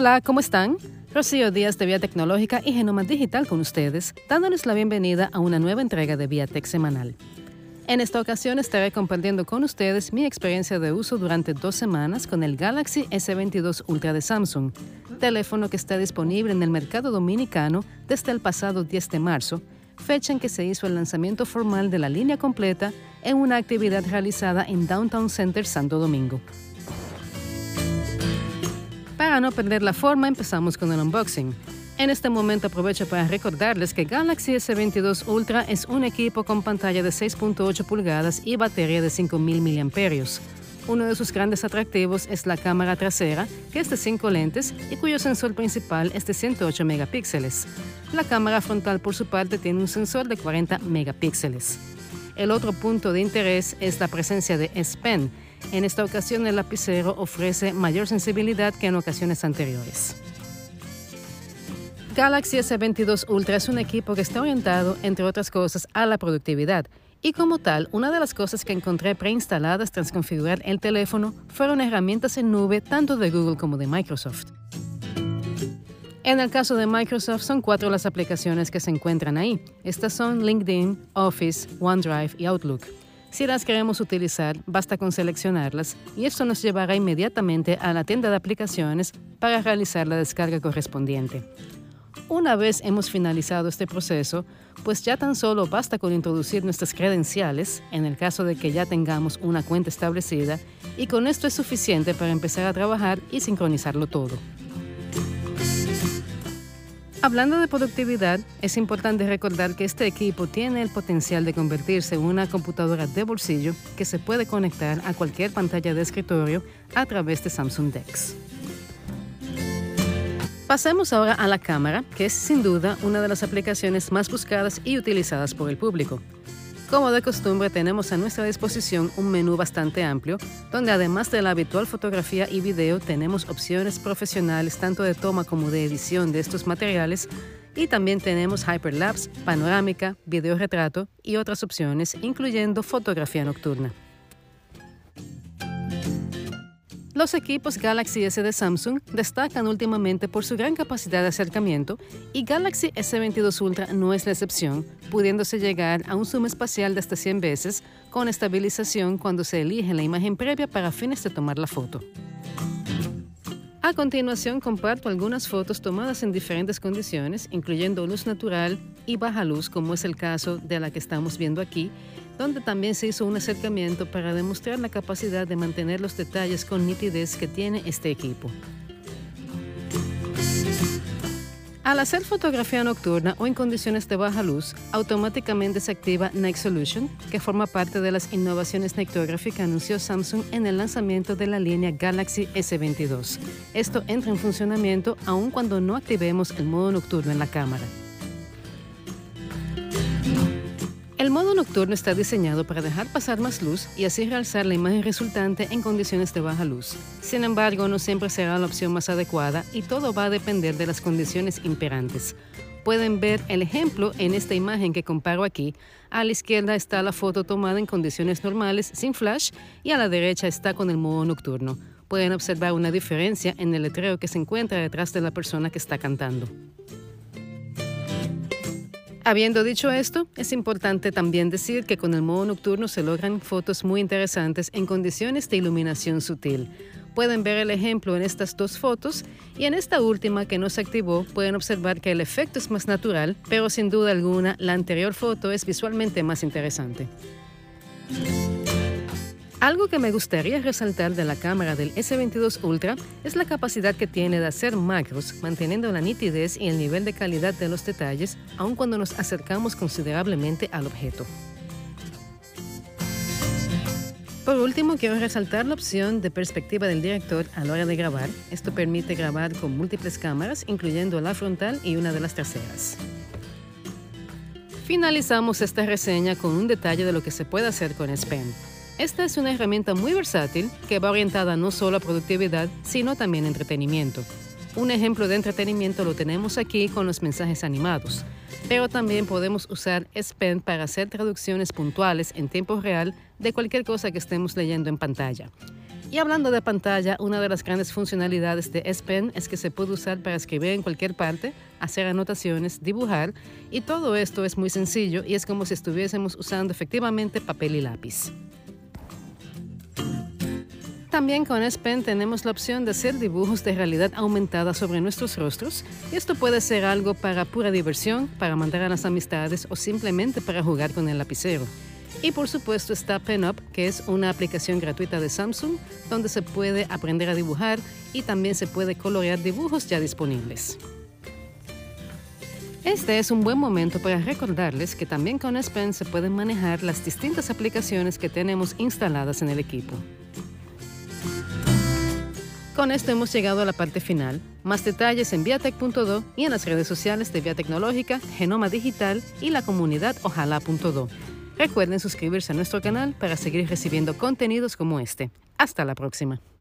Hola, ¿cómo están? Rocío Díaz de Vía Tecnológica y Genoma Digital con ustedes, dándoles la bienvenida a una nueva entrega de ViaTech Semanal. En esta ocasión estaré compartiendo con ustedes mi experiencia de uso durante 2 semanas con el Galaxy S22 Ultra de Samsung, teléfono que está disponible en el mercado dominicano desde el pasado 10 de marzo, fecha en que se hizo el lanzamiento formal de la línea completa en una actividad realizada en Downtown Center Santo Domingo. Para no perder la forma, empezamos con el unboxing. En este momento aprovecho para recordarles que Galaxy S22 Ultra es un equipo con pantalla de 6.8 pulgadas y batería de 5.000 mAh. Uno de sus grandes atractivos es la cámara trasera, que es de 5 lentes y cuyo sensor principal es de 108 megapíxeles. La cámara frontal, por su parte, tiene un sensor de 40 megapíxeles. El otro punto de interés es la presencia de S Pen. En esta ocasión, el lapicero ofrece mayor sensibilidad que en ocasiones anteriores. Galaxy S22 Ultra es un equipo que está orientado, entre otras cosas, a la productividad. Y como tal, una de las cosas que encontré preinstaladas tras configurar el teléfono fueron herramientas en nube tanto de Google como de Microsoft. En el caso de Microsoft, son 4 las aplicaciones que se encuentran ahí. Estas son LinkedIn, Office, OneDrive y Outlook. Si las queremos utilizar, basta con seleccionarlas y esto nos llevará inmediatamente a la tienda de aplicaciones para realizar la descarga correspondiente. Una vez hemos finalizado este proceso, pues ya tan solo basta con introducir nuestras credenciales, en el caso de que ya tengamos una cuenta establecida, y con esto es suficiente para empezar a trabajar y sincronizarlo todo. Hablando de productividad, es importante recordar que este equipo tiene el potencial de convertirse en una computadora de bolsillo que se puede conectar a cualquier pantalla de escritorio a través de Samsung DeX. Pasemos ahora a la cámara, que es sin duda una de las aplicaciones más buscadas y utilizadas por el público. Como de costumbre, tenemos a nuestra disposición un menú bastante amplio, donde además de la habitual fotografía y video, tenemos opciones profesionales tanto de toma como de edición de estos materiales, y también tenemos hyperlapse, panorámica, video retrato y otras opciones, incluyendo fotografía nocturna. Los equipos Galaxy S de Samsung destacan últimamente por su gran capacidad de acercamiento y Galaxy S22 Ultra no es la excepción, pudiéndose llegar a un zoom espacial de hasta 100 veces con estabilización cuando se elige la imagen previa para fines de tomar la foto. A continuación comparto algunas fotos tomadas en diferentes condiciones, incluyendo luz natural y baja luz, como es el caso de la que estamos viendo aquí, donde también se hizo un acercamiento para demostrar la capacidad de mantener los detalles con nitidez que tiene este equipo. Al hacer fotografía nocturna o en condiciones de baja luz, automáticamente se activa Night Solution, que forma parte de las innovaciones Nightography que anunció Samsung en el lanzamiento de la línea Galaxy S22. Esto entra en funcionamiento aun cuando no activemos el modo nocturno en la cámara. El modo nocturno está diseñado para dejar pasar más luz y así realzar la imagen resultante en condiciones de baja luz. Sin embargo, no siempre será la opción más adecuada y todo va a depender de las condiciones imperantes. Pueden ver el ejemplo en esta imagen que comparo aquí. A la izquierda está la foto tomada en condiciones normales sin flash y a la derecha está con el modo nocturno. Pueden observar una diferencia en el letrero que se encuentra detrás de la persona que está cantando. Habiendo dicho esto, es importante también decir que con el modo nocturno se logran fotos muy interesantes en condiciones de iluminación sutil. Pueden ver el ejemplo en estas 2 fotos y en esta última que no se activó pueden observar que el efecto es más natural, pero sin duda alguna la anterior foto es visualmente más interesante. Algo que me gustaría resaltar de la cámara del S22 Ultra es la capacidad que tiene de hacer macros, manteniendo la nitidez y el nivel de calidad de los detalles, aun cuando nos acercamos considerablemente al objeto. Por último, quiero resaltar la opción de perspectiva del director a la hora de grabar. Esto permite grabar con múltiples cámaras, incluyendo la frontal y una de las traseras. Finalizamos esta reseña con un detalle de lo que se puede hacer con S Pen. Esta es una herramienta muy versátil que va orientada no solo a productividad, sino también a entretenimiento. Un ejemplo de entretenimiento lo tenemos aquí con los mensajes animados, pero también podemos usar S Pen para hacer traducciones puntuales en tiempo real de cualquier cosa que estemos leyendo en pantalla. Y hablando de pantalla, una de las grandes funcionalidades de S Pen es que se puede usar para escribir en cualquier parte, hacer anotaciones, dibujar, y todo esto es muy sencillo y es como si estuviésemos usando efectivamente papel y lápiz. También con S Pen tenemos la opción de hacer dibujos de realidad aumentada sobre nuestros rostros, y esto puede ser algo para pura diversión, para mandar a las amistades o simplemente para jugar con el lapicero. Y por supuesto está PenUp, que es una aplicación gratuita de Samsung donde se puede aprender a dibujar y también se puede colorear dibujos ya disponibles. Este es un buen momento para recordarles que también con S Pen se pueden manejar las distintas aplicaciones que tenemos instaladas en el equipo. Con esto hemos llegado a la parte final. Más detalles en viatech.do y en las redes sociales de Vía Tecnológica, Genoma Digital y la comunidad Ojalá.do. Recuerden suscribirse a nuestro canal para seguir recibiendo contenidos como este. Hasta la próxima.